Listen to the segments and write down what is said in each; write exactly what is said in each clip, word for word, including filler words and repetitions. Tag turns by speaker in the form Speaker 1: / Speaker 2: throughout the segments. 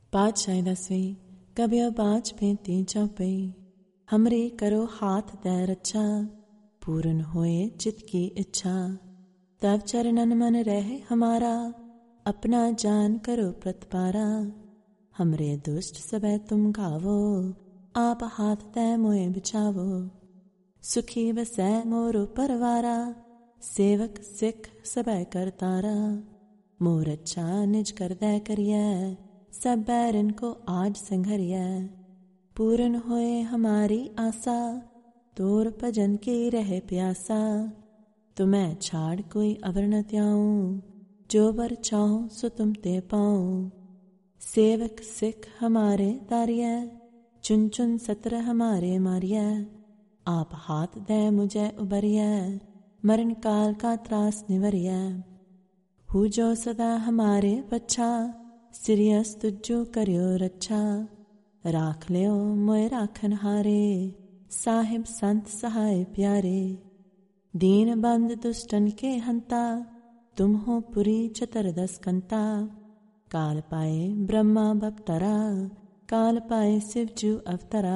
Speaker 1: पातशाही दसवीं कबियो बाज भेंती चौपई। हमरे करो हाथ दै रच्छा, पूर्ण होए चित की इच्छा। तब चरणन मन रहे हमारा, अपना जान करो प्रतिपारा। हमरे दुष्ट सबे तुम गावो, आप हाथ दै मोए बिछावो। सुखी बसै मोरो परवारा, सेवक सिख सबे करतारा। मोर अच्छा निज कर दै करियै, सब बैरन को आज संघरिया। पूर्ण होए हमारी आशा, तोर भजन की रहे प्यासा। तुम्हें छाड़ कोई अवर न त्याऊं, जो बर चाहूं सो तुम ते पाऊं। सेवक सिख हमारे तारिया, चुन चुन सत्र हमारे मारिया। आप हाथ दे मुझे उबरिया, मरण काल का त्रास निवरिया। हु जो सदा हमारे बच्चा, सिरियस तुझो करियो रच्छा। राख लियो मोए राखन हारे, साहिब संत सहाय प्यारे। दीन बंद दुष्टन के हंता, तुम हो पुरी चतुर्दश कंता। काल पाए ब्रह्मा बपतरा, काल पाए शिवजू अवतरा।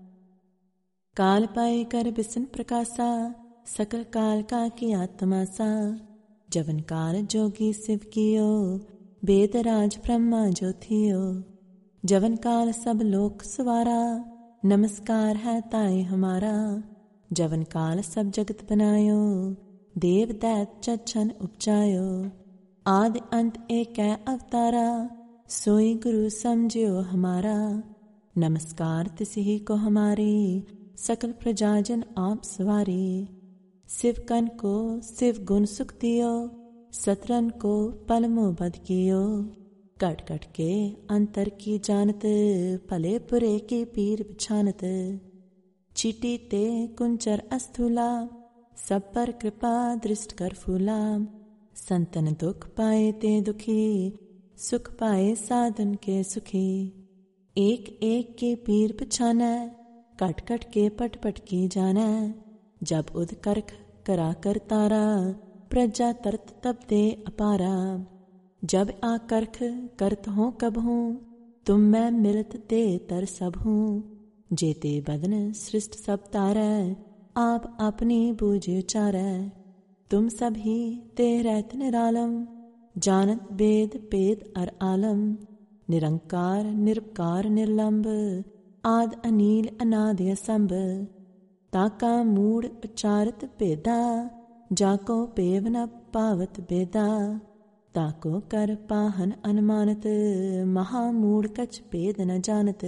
Speaker 1: काल पाए कर बिसन प्रकाशा, सकल काल का किया तमासा। जवन काल जोगी शिव कियो, वेद राज ब्रह्मा जो थियो। जवन काल सब लोक सवारा, नमस्कार है ताए हमारा। जवन काल सब जगत बनायो, देव दैत चच्छन उपजायो। आदि अंत एक है अवतारा, सोई गुरु समझियो हमारा। नमस्कार तिसही को हमारी, सकल प्रजाजन आप सवारी। शिव कन को शिव गुण सुख दियो, सतरन को पलमो बद कियो। कट कट के अंतर की जानत, भले बुरे की पीर बिछानत। चीटी ते कुंचर अस्थूला, सब पर कृपा दृष्ट कर फूला। संतन दुख पाए ते दुखी, सुख पाए साधन के सुखी। एक एक के पीर बिछाना, कट कट के पट पट की जाना। जब उद करख करा कर तारा, प्रजा तरत तब दे अपारा। जब आकर्ख करत हो कब हूँ, तुम मैं मिलत दे तर सब हूँ। जेते बदन सृष्ट सब तारै, आप अपनी बूझ उचारै। तुम सब ही ते रहत निरालम, जानत वेद पेद अर आलम। निरंकार निरपकार निर्लंब, आद अनील अनादि असंभ। ताका मूढ़ उच्चारत भेदा, जाको पेव न पावत बेदा। ताको कर पाहन अनुमानत, महामूढ़ कछ भेद न जानत।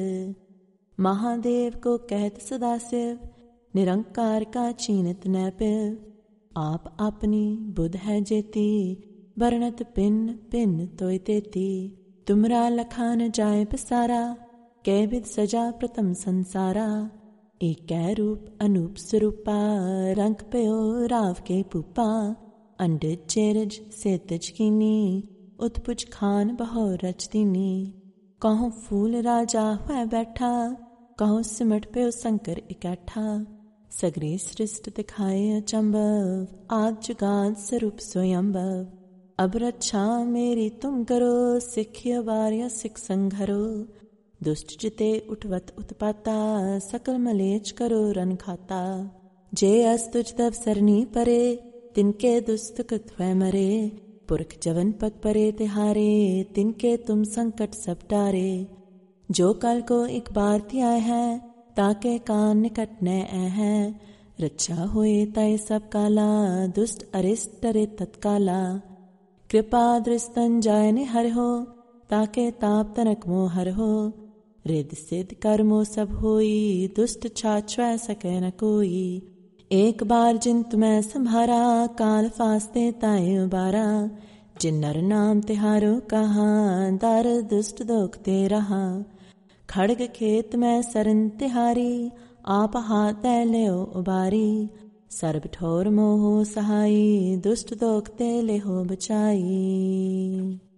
Speaker 1: महादेव को कहत सदाशिव, निरंकार का चीनत न पिव। आप अपनी बुध है जेती, बरनत भिन्न भिन्न तोय तेती। तुमरा लखा न जाय पसारा, कै विद सजा प्रथम संसारा। एक कै रूप अनूप स्वरूपा, रंग पयो राव के पूपा। अंडिज चेरज सेतज कीनी, उत्पुज खान बहो रच दीनी। कहूँ फूल राजा हुआ बैठा, कहूँ सिमट पयो शंकर इकट्ठा। सगरी सृष्ट दिखाए अचंभव, आद जुगाद स्वरूप स्वयंभव। अब रक्षा मेरी तुम करो, सिखियो बारिया सिख संघरो। दुष्ट जिते उठवत उत्पाता, सकल मलेच करो रन खाता। जे अस तुझ तब सरनी परे, तिनके दुष्ट कृत्वै मरे। पुरख जवन पग परे तिहारे, तिनके तुम संकट सब टारे। जो कल को एक बार त्याय है, ताके कान निकट न ऐ है। रक्षा होए तय सब काला, दुष्ट अरिष्ट डरे तत्काला। कृपा दृष्टन जाय ने हर हो, ताके ताप तनक मोह हर हो। रिद सिद्ध कर्मो सब होई, दुष्ट छाछ्वै सकै न कोई। एक बार जिन तुम्हें संभारा, काल फास्ते ताए उबारा। जिन नर नाम तिहारो कहा, दार दुष्ट दोखते रहा। खड़ग खेत में सरन तिहारी, आप हाथ लियो उबारी। सर्ब ठोर मोहो सहाई, दुष्ट दोखते लेहो बचाई।